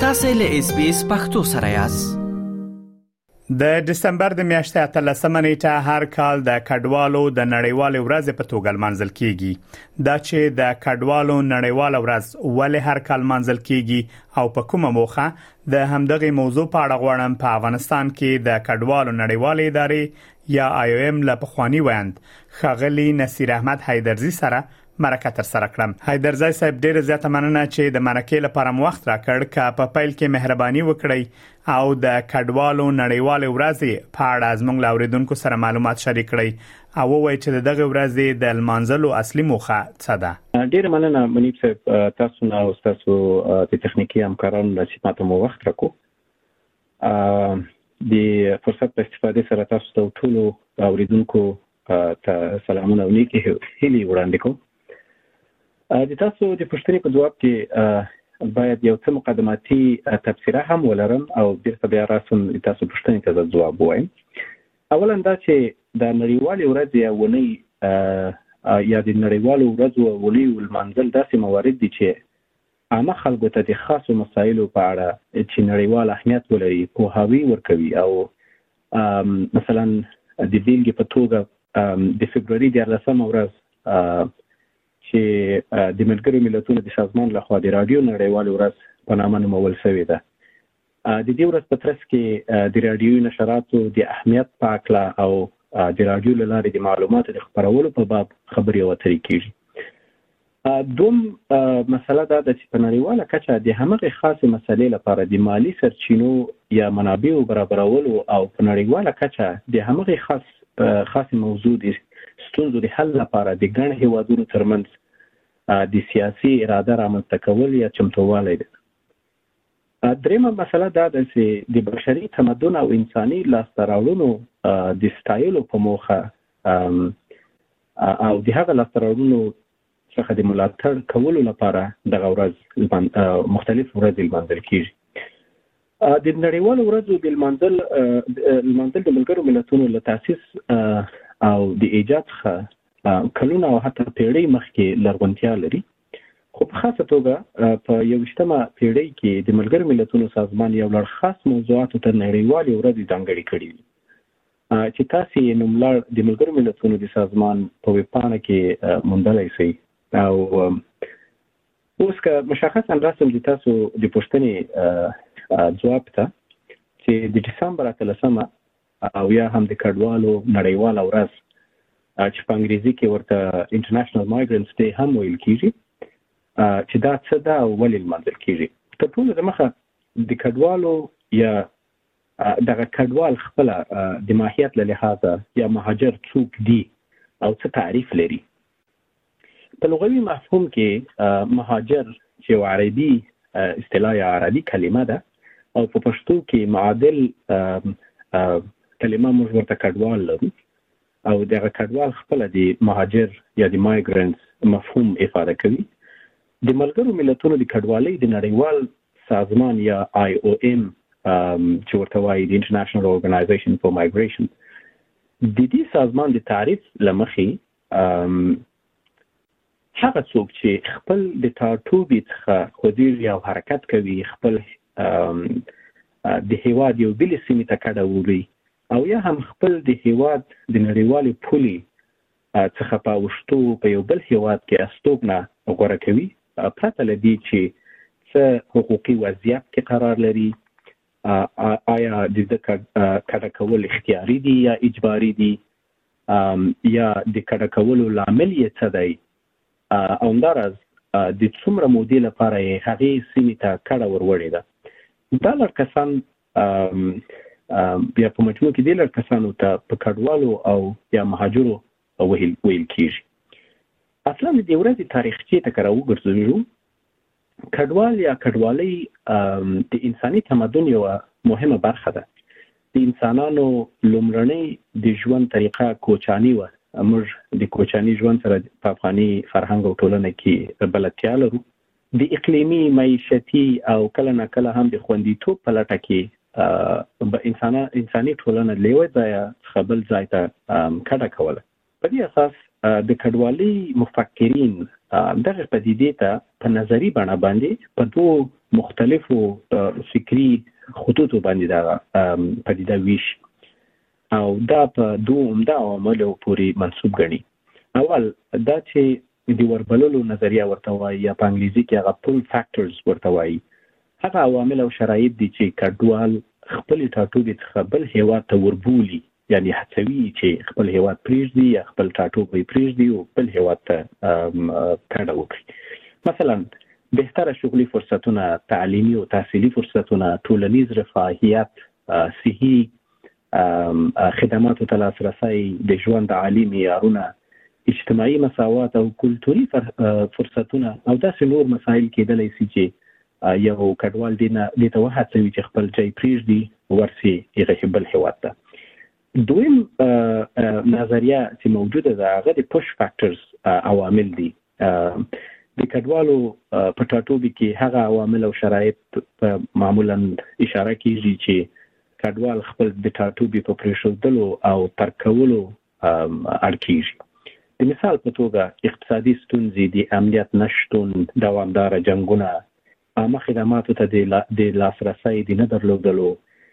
تاسو له SBS پښتو سره یاست. د دسمبر د میاشتې 13 نیټه هر کال د کډوالو د نړیوال ورځ په توګه منځل کیږي. دا چې د کډوالو نړیوال ورځ ولې هر کال منځل کیږي او په کومه موخه د همدغه موضوع په اړه غواړم په افغانستان کې د کډوالو نړیوال ادارې یا IOM له پخوانی ویند خغلی نصیر احمد حیدرزی سره مرکه تر سره کړم. حیدرزی صاحب ډېر زیاته مننه چې د مرکې لپاره وخت راکړ. که په پیل کې مهرباني وکړئ او د کډوالو نړیوال ورځ په اړه زموږ لاوریدونکو سره معلومات شریک کړئ او وایي چې دغه ورځ د لمانځلو اصلي موخه څه ده. ډېر مننه منیب صاحب، تاسو نه او تاسو د تخنیکی همکارانو له چې مو وخت راکو. د فرصت په استفاده سره تاسو ته ټول اوریدونکو ته سلامونه او نیکی هیلې وړاندې کوم. د تاسو د پوښتنې په جواب کې باید یو څه مقدماتي تبصره هم ولرم او بیرته بیا راسم تاسو پوښتنې ته ځواب وایم. اولا دا چې د نړیوالې ورځې یا ونې یا د نړیوالو ورځو ونې ولمانځل داسې موارد دي چې عامه خلکو ته د خاصو مسایلو په اړه چې نړیوال اهمیت ولري پوهاوی ورکوي. او مثلا د بیلګې په توګه د فبروري 14 ورځ چې د ملګرو ملتونو د سازمان لخوا د رادیو نړیوال ورځ په نامه نومول شوې ده. د دې ورځ په ترڅ کې د رادیوي نشراتو د اهمیت په اړه او د رادیو له لارې د معلوماتو د خپرولو په باب خبرې اترې کیږي. دوم مسله دا ده چې په نړیواله کچه د همغه خاصه مسلې لپاره د مالی سرچینو یا منابعو برابرولو او په نړیواله کچه د همغه خاص موضوع د ستونزو د حل لپاره د ګڼ هیوادونو ترمنځ د سیاسي اراده رامنځته کول یا چمتووالی ده. دریمه مسله دا ده چې د بشري تمدن او انساني لاسته راوړنو د ستایلو په موخه او د هغه لاسته راوړنو څخه د ملاتړ کولو لپاره دغه ورځ مختلف ورځې لمانځل کیږي. د نړیوالو ورځو د لمانځل د ملګرو ملتونو له تاسیس او د ایجاد څخه کلونه او حتی پیړۍ مخکې لرغونتیا لري، خو په خاصه توګه په 21مه پیړۍ کې د ملګرو ملتونو سازمان یو لړ خاص موضوعاتو ته نړیوالې ورځې ځانګړې کړې دي چې تاسو یې نوملړ د ملګرو ملتونو د سازمان په ویبپاڼه کې موندلی شئ. او اوس که مشخصا راسم د تاسو د پوښتنې جواب ته چې د دسمبر 13 او یا هم د کډوالو نړیواله ورځ چې په انګریزي کې ورته انټرنیشنل مایګرنټس ډے هم ویل کیږي، چې دا څه ده او ولې لمانځل کیږي. تر ټولو د مخه د کډوالو یا دغه کډوال خپل د ماهیت له لحاظه یا مهاجر څوک دي او څه تعریف لري. په لغوي مفهوم کې مهاجر چې عربي اصطلاح یا عربي کلمه ده او په پښتو کې معادل کلمه موږ ورته کډوال لرو او دغه کډوال خپل د مهاجر یا د مایګرنټس مفهوم افاده کوي. د ملګرو ملتونو د کډوالۍ د نړیوال سازمان یا IOM چې ورته وایي د انټرنیشنل اورګنایزیشن فور مایګریشن، د دې سازمان د تعریف لمخې هغه څوک چې خپل د ټاټوبي څخه خوځېږي او حرکت کوي، خپل د هیواد یو بلې سیمې ته کډه وړي او یا هم خپل د هیواد د نړیوالې پولې څخه په اوښتو په یو بل هیواد کې استوګنه غوره کوي، پرته له دې چې څه حقوقي وضعیت کې قرار لري، آیا د کډه کول اختیاري دي یا اجباري دي، یا د کډه کولو لامل یې څه دی، او همداراز د څومره مودې لپاره یې هغې سیمې ته کډه وروړې ده. دا لږ کسان بیا په مجموع کې د لږ کسانو ته په کډوالو او یا مهاجرو ویل کیږي. اصلا د دې ورځې تاریخچې ته که راوګرځو، کډوال یا کډوالۍ د انساني تمدن یوه مهمه برخه ده. د انسانانو لومړنۍ د ژوند طریقه کوچاني وه. موږ د کوچاني ژوند سره په افغاني فرهنګ او ټولنه کې بلدتیا لرو. د اقلیمي، معیشتي او کله نه کله هم د خوندیتوب په لټه کې انساني ټولنه له یوه ځایه څخه بل ځای ته کډه کوله. په دې اساس د کډوالۍ مفکرین دغه پدیدې ته په نظري بڼه باندې په دوو مختلفو فکری خطوطو باندې دا پدیده ویش او دا په دوه عمده عواملو پورې منسوب ګڼي. اول دا چې د وربللو نظریه ورته وایي یا په انګلیزي کې هغه pull factors ورته وایي. هغه عوامل او شرایط دي چې کډوال خپل ټاټوبي څخه بل هیواد ته وربولي، یعنی هڅوي چې خپل هیواد پریږدي یا خپل ټاټوبي پریږدي او بل هیواد ته کډه وکړي. مثلا بهتره شغلي فرصتونه، تعلیمي او تحصیلي فرصتونه، ټولنیز رفاهیت، صحي خدماتو ته لاسرسی، د ژوند عالي معیارونه، اجتماعي مساوات او کلتوري فرصتونه او داسې نور مسایل کېدلی شي چې یو کډوال دې ته وهڅوي چې خپل ځای پریږدي ورسي هغه بل هیواد ته. دویم نظریه چې موجوده ده هغه د push factors عوامل دي. د کډوالو په ټاټوبي کې هغه عوامل او شرایط معمولا اشاره کیږي چې کډوال خپل د ټاټوبي په پریښودلو او ترک کولو اړ کیږي. د مثال په توګه اقتصادي ستونزې، د امنیت نشتون، دوامداره جنګونه، عامه خدماتو ته د لاسرسی د نه درلودلو،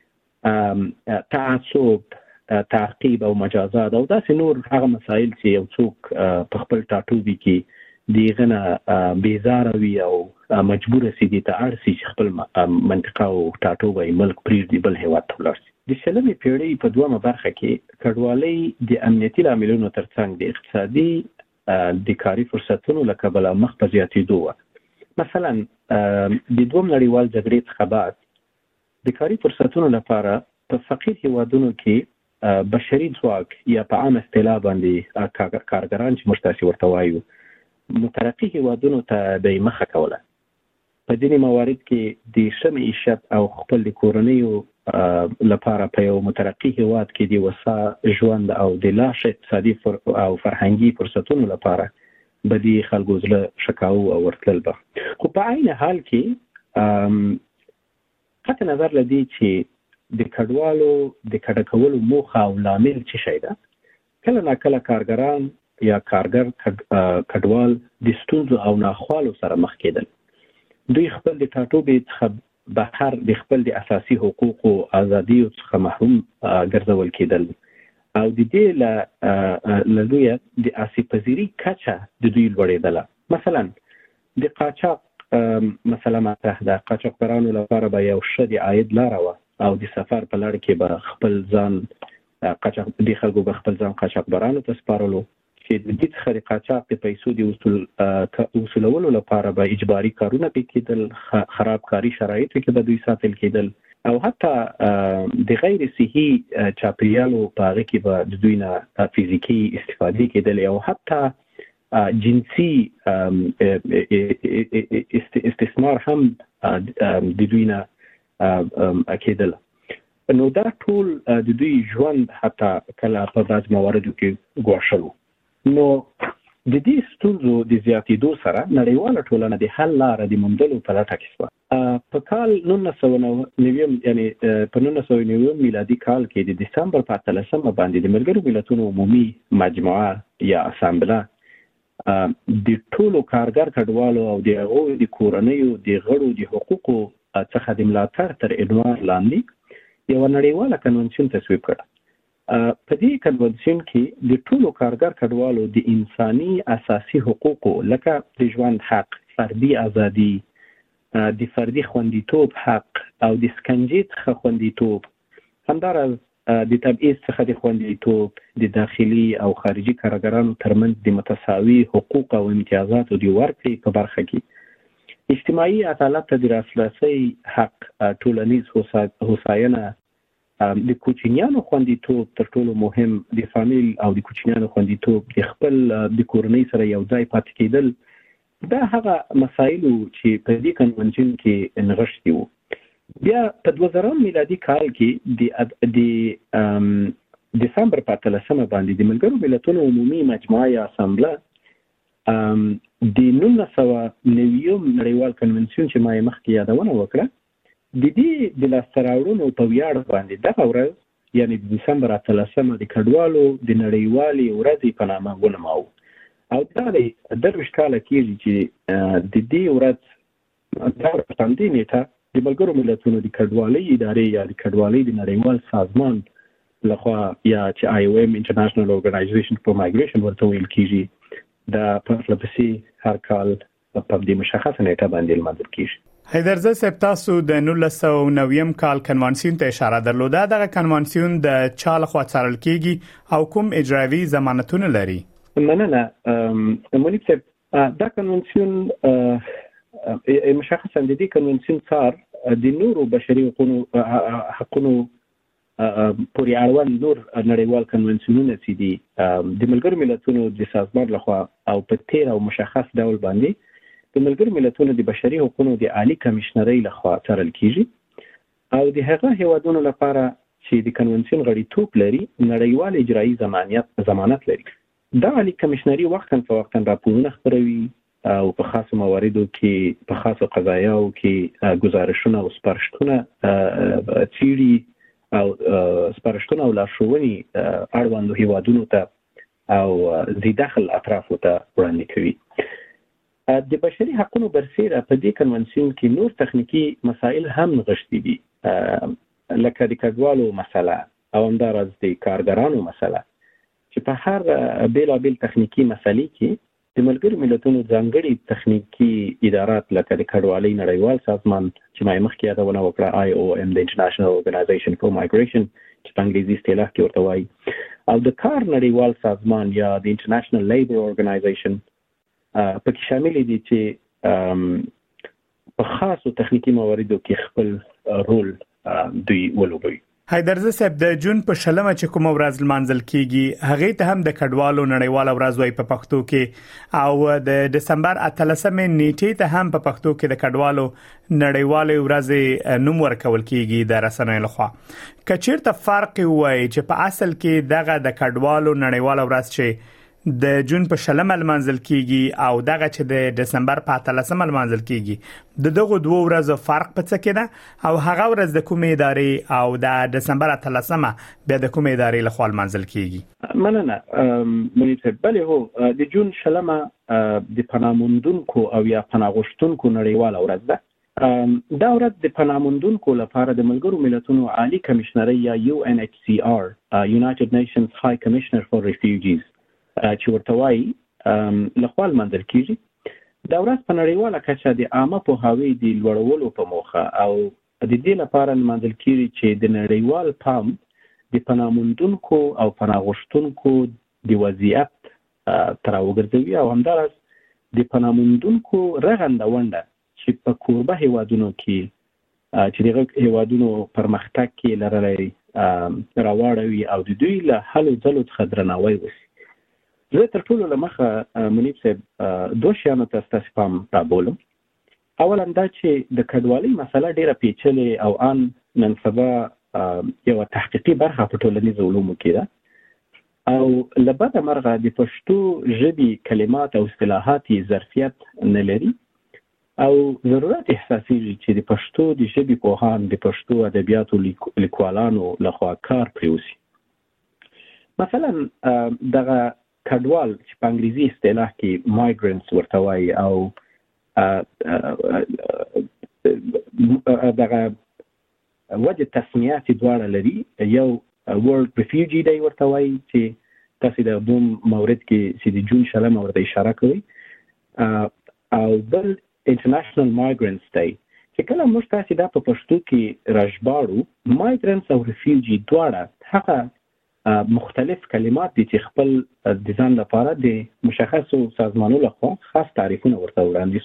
تعصب، تعقیب او مجازات او داسې نور هغه مسایل چې یو څوک په خپل ټاټوبي کې دغه نه بیزاره وي او مجبور سي دي ته اړ سي چې خپل منطقه او ټاټوبي ملک پریږدي بل هیواد ته ولاړ شي. د شلمې پیړۍ په دومره برخه کې کډوالۍ د امنیتي عاملونو ترڅنګ د اقتصادي د کاري فرصتونو له کبله مخ په زیاتېدو وه. مثلا د دویم نړیوال جګړې څخه بعد د کاري فرصتونو لپاره په فقیر هیوادونو کې بشري ځواک یا په عام اصطلاح باندې کارګران چې موږ تاسې ورته وایو مترقي هیوادونو ته د مخه کوله. په ځینې موارد کې د ښه معیشت او خپل د کورنیو لپاره په یو مترقي هیواد کې د وسا ژوند او د لا ښه اقتصادي او فرهنګي فرصتونو لپاره بدی خلکو زله شکاو او ورتلل به. خو په عین حال کې قطع نظر لدی چې د کډوالو د کډه کولو موخه او لامل څه شي ده، کله نا کله کارګران یا کارګر کډوال د ستونزو او ناخوالو سره مخ کېدل. دوی خپل د ټاټوبي څخه بهر د خپل د اساسي حقوق او ازادیو څخه محروم ګرځول کېدل او د دې له لویه د آسیب‌پذیري کچه د دوی لوړېدله. مثلا د قاچاق مسله مطرح ده. قاچاقبرانو لپاره به یو ښه د عاید لاره وه او د سفر په لړ کې به خپل ځان د خلکو به خپل ځان قاچاقبرانو ته سپارلو چې د دې څخه د قاچاق د پیسو د وصولولو لپاره به اجباري کارونه پې کېدل، خراب کاري شرایطو کې به دوی ساتل کېدل او حتی د غیر صحي چاپیریالو په هغه کې به د دوی نه فزیکي استفادې کېدل او حتی جنسي استثمار هم د دوی نه کېدل. نو دا ټول د دوی ژوند حتی کله په بعض مواردو کې ګواښلو. نو د دې ستونزو د زیاتېدو سره نړیواله ټولنه د حل لاره د موندلو په لټه کې شوه. په کال 1990 یعنی په 1990 میلادي کال کې د دسمبر په 13 باندې د ملګرو ملتونو عمومي مجموعه یا اسامبله د ټولو کارګر کډوالو او د هغوی د کورنیو د غړو د حقوقو څخه د ملاتړ تر عنوان لاندې یو نړیواله کنونسیون تصویب کړ. په دې کنونسیون کې د ټولو کارګر کډوالو د انساني اساسي حقوقو لکه د ژوند حق، فردي ازادي، د فردي خوندیتوب حق او د سکنجې څخه خوندیتوب، همداراز د تبعیض څخه د خوندیتوب، د داخلي او خارجي کارګرانو ترمنځ د متساوي حقوق او امتیازاتو د ورکړې په برخه کې اجتماعي عدالت ته د لاسرسي حق، ټولنیز هوساینه، د کوچنیانو خوندیتوب، تر ټولو مهم د فامیل او د کوچنیانو خوندیتوب، د خپل د کورنۍ سره یو ځای پاتې کېدل، دا هغه مسایلو چې په دې کنونشن کې نغښتي وو. بیا په 2000 میلادي کال کې د دسمبر په 13 باندې د ملګرو ملتونو عمومي مجموعه یا اسامبله د 1990 نړیوال کنونشن چې ما یې مخکې یادونه وکړه د دې د لاسته راوړنو په ویاړ باندې دغه ورځ یعنی د دسمبر 13 د کډوالو د نړیوالې ورځې په نامه ونوماوه او دا د 23 کاله کېږي چې د دې ورځ دا پاندې نیټه د ملګرو ملتونو د کډوالۍ ادارې یا د کډوالۍ د نړیوال سازمان لخوا یا چې IOM International Organization for Migration ورته ویل کیږي دا په لپسې هر کال په دې مشخصه نیټه باندې لمانځل کیږي. حیدرزه صاحب تاسو د 1990 کال کنوانسیون ته اشاره درلوده. دغه کنوانسیون د چا لخوا څارل کیږي او کوم اجرایي ضمانتونه لري؟ مننه. منیب صاحب دا کنوانسیون مشخصا د دې کنوانسیون څار د نورو بشري حقوقو پورې اړوند نور نړیوال کنوانسیونونه چې دي د ملګرو ملتونو د سازمان لخوا او په تیر او مشخص ډول باندې د ملګرو ملتونو د بشري حقوقو د عالی کمشنرۍ لخوا څارل کیږي او د هغه هیوادونو لپاره چې د کنوانسیون غړیتوب لري نړیوال اجرایي ضمانت لري. دا عالی کمشنرۍ وختاً فوقتاً راپورونه خپروي او په خاصو مواردو کې په خاصو قضایاو کې گزارشونه او سپارښتنه چیري او سپارښتنه او لارښوونې اړوندو هیوادونو ته او د داخل اطرافو ته وړاندې کوي. د بشري حقوقو برسېره په دې کنوانسیون کې نور تخنیکی مسایل هم نغښتي دي لکه د کډوالو مسله او همدارس د کارګرانو مسله چې په هر بیلابیل تخنیکی مسلې کې د ملګرو ملتونو ځانګړي تخنیکی ادارات لکه د کډوالۍ نړیوال سازمان چې ما مخکې یادونه وکړه IOM د International Organization for Migration چې په انګریزي اصطلاح کې ورته وایي او د کار نړیوال سازمان یا د International Labour Organization پکې شامل دي چې په خاصو تخنیکی مواردو کې خپل رول دوی ولوبوي. حیدرزه صاحب د جون په شلمه چې کوم ورځ لمانځل کیږي هغه ته هم د کډوالو نړیوال ورځ وای په پښتو کې او د دسمبر 13 نیټې ته هم په پښتو کې د کډوالو نړیوال ورځ نوم ورکول کیږي د رسنیو لخوا. کچیرته فرق وای چې په اصل کې دغه د کډوالو نړیوال ورځ چې د جون په شلمه لمانځل کیږي او دغه چې د دسمبر په 13 لمانځل کیږي د دغه دوه ورځو فرق په څه کې ده او هغه ورځ د کومې ادارې او د دسمبر 13 بیا د کومې ادارې لخوا لمانځل کیږي؟ مننه منیب صاحب. بله هو د جون شلمه د پناهموندونکو او یا پناهغوښتونکو نړیواله ورځ ده. دا ورځ د پناهموندونکو لپاره د ملګرو ملتونو عالی کمشنرۍ یا UNHCR United Nations High Commissioner for Refugees چې ورته وایي لخوا لمانځل کیږي. دا ورځ په نړیواله کچه د عامه پوهاوي د لوړولو په موخه او د دې لپاره لمانځل کیږي چې د نړیوال پام د پناهموندونکو او پناهغوښتونکو د وضعیت تر وګرځوي او همدارس د پناهموندونکو رغنده ونده چې په کوربه هیوادونو کې چې دغه هیوادونو پرمختګ کې لرلای راوړوي او د دوی له حل ځلو څخه درناوی وشي. زه تر ټولو لمخه منیب صاحب دوه شیانو ته ستاسو پام رابولم. اولا دا چې د کډوالۍ مسله ډیره پیچلې او ان نن سبا یو تحقیقي برخه په ټولنیزو علومو کې ده او لبعد مرغه د پښتو ژبې کلمات او اصطلاحات ظرفیت نه لري او ضرورت احساسي چې د پښتو د ژبې پوهان د پښتو ادبیاتو لیکوالانو لخوا کار پرې وشي. مثلا دغه کډوال چې په انګریزي اصطلاح کې مایګرنټس ورته وایي او دغه وجه تسمیات دواړه لري. یو ورلد ریفیوجی دی ورته وایي چې تاسو د دوم مورد کې چې د جون شلمه ورته اشاره کوي او بل انټرنیشنل مایګرنټس دی چې کله موږ تاسو دا په پښتو کې راژباړو مایګرنټس او ریفیوجی دواړه هغه مختلف کلمات دي چې خپل د ځان لپاره د مشخصو سازمانونو لخوا خاص تعریفونه ورته وړاندې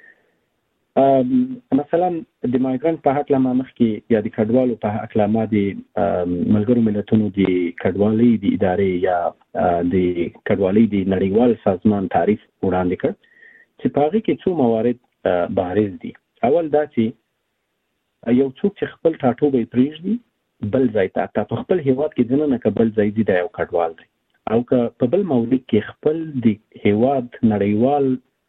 شول. مثلا د مایګرانت په حق لمه مخکې یا د کډوالو په حق لمه د ملګرو ملتونو د کډوالۍ د ادارې یا د کډوالۍ د نړیوال سازمان تعریف وړاندې کړ چې په هغه کې څو موارد بارز دي. اول دا چې یو څوک چې خپل ټاټوبی پرېږدي بل ځای ته په خپل هیواد کې ځنه نه بل ځای دی یو کډوال دی او که په بل مورد کې خپل د هیواد نړیوال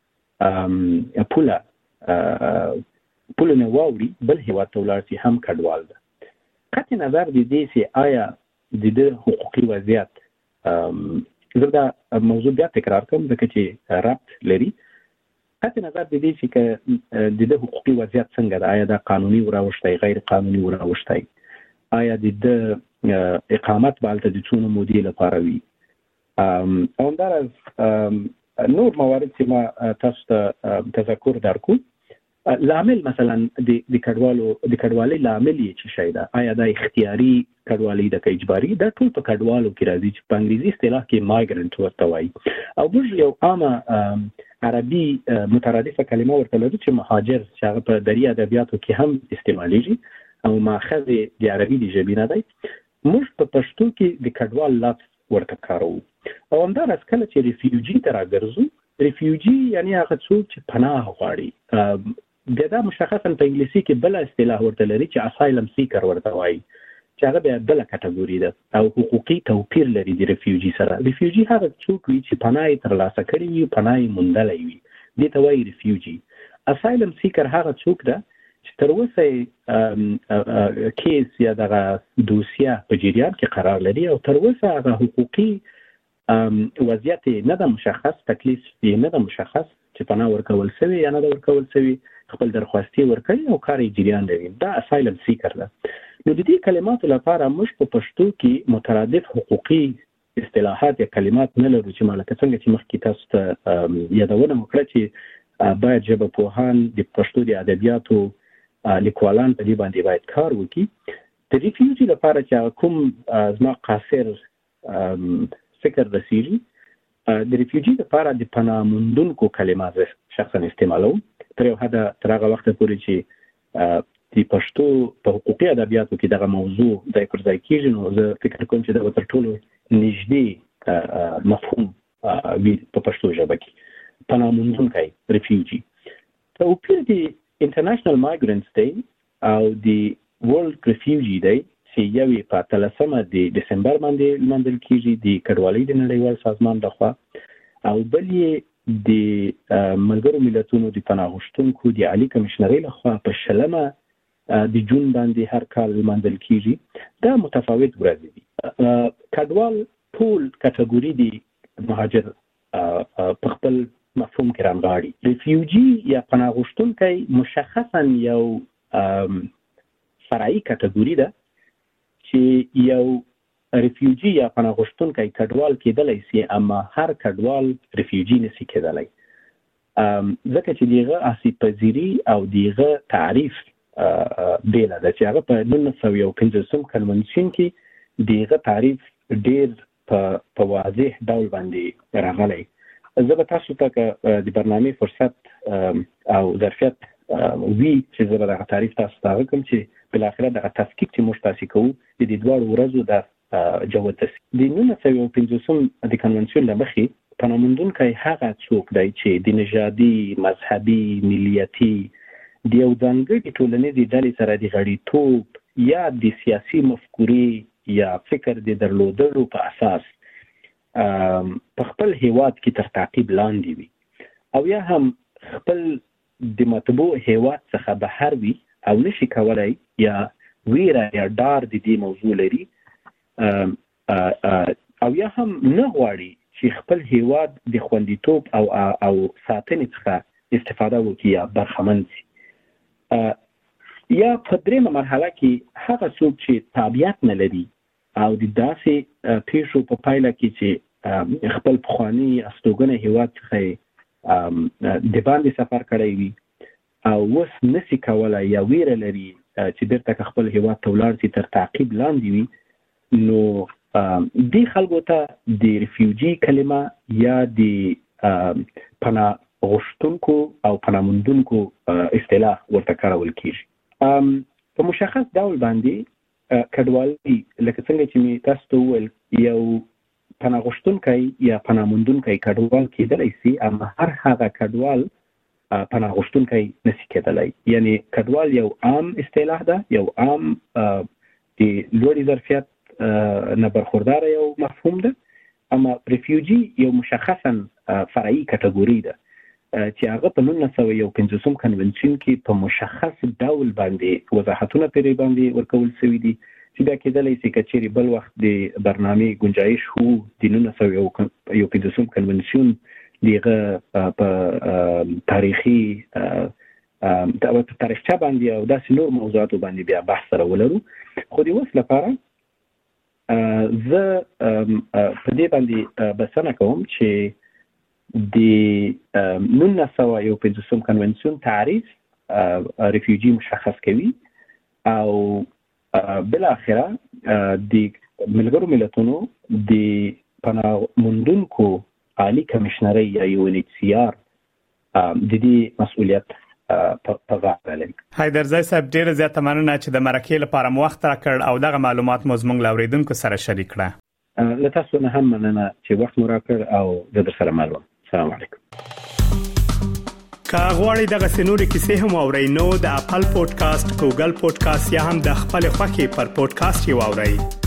پوله نه واوري بل هیواد ته ولاړ شي هم کډوال ده. قطع نظر د دې چې آیا د حقوقي وضعیت زه دا موضوع بیا تکرار کوم ځکه چې ربط لري. قطع نظر د دې چې د حقوقي وضعیت څنګه ده، آیا دا قانوني وراوښتای غیر قانوني وراوښتای، آیا د اقامت بالته د څونو مودې لپاره وي، او همداراز نور موارد چې ما تاسو ته تذکر درکو. لامل مثلا د کډوالۍ لامل یې څه شی ده، آیا دا اختیاري کډوالۍ ده که اجباري؟ دا ټول په کډوالو کې راځي چې په انګریزي اصطلاح کې مایګرنټ ورته وایي، او موږ یو عامه عربي مترادفه کلمه ورته لرو چې مهاجر، چې هغه په دري ادبیاتو کې هم استعمالیږي او ماخذ د عربي د ژبې نه دی. موږ په پښتو کې د کډوال لفظ ورته کاروو، او همداراز کله چې ریفیوجي ته راګرځو، ریفیوجي یعنی هغه څوک چې پناه غواړي. بیا دا مشخصا په انګلیسي کې بل اصطلاح ورته لري چې اسایلم سیکر ورته وایي، چې هغه بیا بل کټګوري ده او حقوقي توپیر لري د ریفیوجي سره. ریفیوجي هغه څوک وي چې پناه ترلاسه کړي وي، پناه موندلې وي، دې ته وایي ریفیوجي. اسایلم سیکر هغه څوک ده چې تر اوسه کیس یا دغه دوسیه په جریان کې قرار لري او تر اوسه هغه حقوقي وضعیت نه ده مشخص، تکلیف یې نه ده مشخص چې پناه ورکول شوی یا نه ده ورکول شوی، خپل درخواستي ورکړي او کار یې جریان لري. دا اسایلم سیکر ده. نو د دې کلماتو لپاره موږ په پښتو کې مترادف حقوقي اصطلاحات یا کلمات نه لرو، چې مالکه څنګه چې مخکې تاسو ته یادونه وکړه چې باید ژبپوهان د پښتو د ادبیاتو لیکوالان په دې باندې باید کار وکړي. د ریفیوجي لپاره چې کوم زما قاصر فکر رسیږي، د ریفیوجي لپاره د پناه موندونکو کلمات شخصا استعمالوم تر یو حده، تر هغه وخت پورې چې د پښتو په حقوقي ادبیاتو کې دغه موضوع ځای پر ځای کېږي. نو زه فکر کوم چې دا تر ټولو نږدې مفهوم وي په پښتو ژبه کې، پناه موندونکی ریفیوجي. توپیر د انټرنیشنل مایګرنټس دی او د ورلد ریفیوجي دی چې یوې په 13 د دسمبر باندې لمانځل کېږي د کډوالۍ د نړیوال سازمان لخوا، او بل یې د ملګرو ملتونو د پناه غوښتونکو د عالی کمشنرۍ لخوا په 20 د جون باندې هر کال لمانځل کېږي. دا متفاوت ورځې دي. کډوال ټول کټګوري دي مهاجر په خپل مفهوم کې رانغاړي. ریفیوجي یا پناه غوښتونکی مشخصا یو فرعي کټګوري ده چې یو ریفیوجي یا پناه غوښتونکی کډوال کېدلی سي، اما هر کډوال ریفیوجي نشي کېدلی، ځکه چې دغه آسیب پذیری او دغه تعریف بیل ده چې هغه په 1950 کنونشن کې دغه تعریف ډیر په واضح ډول باندې راغلی. زه به تاسو ته د برنامې فرصت او ظرفیت وی چې زه به دغه تعریف تاسو ته وکړم چې بالاخره دغه تفکیک چې موږ تاسو کوو د دې دوه ورځو د جوړتس د 1950 د کنونشن لمخې پناه موندونکی هغه څوک دی چې د نژادي، مذهبي، ملیتي د یو ځانګړي ټولنیزې ډلې سره د غړیتوب یا د سیاسي مفکورې یا فکر د درلودلو په اساس په خپل هیواد کې تر تعقیب لاندې وي، او یا هم خپل د مطبوع هیواد څخه بهر وي او نشي کولای یا ویره یا ډار د دې موضوع لري، او یا هم نه غواړي چې خپل هیواد د خوندیتوب او ساتنې څخه استفاده وکړي یا برخمن شي. یا په دریمه مرحله کې هغه څوک چې تابعیت نه لري او د داسې پیښو په پایله کې چې خپل پخواني استوګنه هیواد څخه د باندې سفر کړی وي او اوس نشي کولای یا ویره لري چې بیرته خپل هیواد ته ولاړ شي تر تعقیب لاندې وي، نو دې خلکو ته د ریفیوجي کلمه یا د پناه غوښتونکو او پناه موندونکو اصطلاح ورته کارول کېږي. په مشخص ډول باندې کډوالۍ لکه څنګه چې می تاسو ته وویل یو پناه غوښتونکی یا پناه موندونکی کډوال کېدلی سي، اما هر هغه کډوال پناه غوښتونکی نشي کېدلی. یعنی کډوال یو عام اصطلاح ده، یو عام د لوړې ظرفیت نه برخوردار یو مفهوم ده، اما ریفیوجي یو مشخصا فرعي کټګوري ده چې هغه په 1950 کنونشن کې په مشخص ډول باندې وضاحتونه پرې باندې ورکول شوي دي چې دا کېدلی شي که چیرې بل وخت د برنامې گنجایش وو د 1950 کنونشن دغه په تاریخي د تاریخچه باندې او د نور موضوعاتو باندې بیا بحث سره ولرو. خو د اوس لپاره زه په دې باندې بسنه کوم چې د 1951 کنونسیون تعریف ریفیوجی مشخص کوي او بل اخره د ملګرو ملتونو د پناه موندونکو عالی کمشنري یا UNHCR د دې مسؤلیت په غاړه لري. حیدرزای صاحب ډیر زیاته مننه چې د مرکې لپاره موخت راکړ او دغه معلومات مو زموږ لاوریدونکو سره شریک کړه. له تاسو نه هم مننه چې وخت مو راکړ او د سره معلومات. السلام علیکم. کا غواړئ دغه سنوري کیسې هم اورئ نو د خپل پودکاسټ ګوګل پودکاسټ یا هم د خپل خوښي پر پودکاسټ یو اورئ.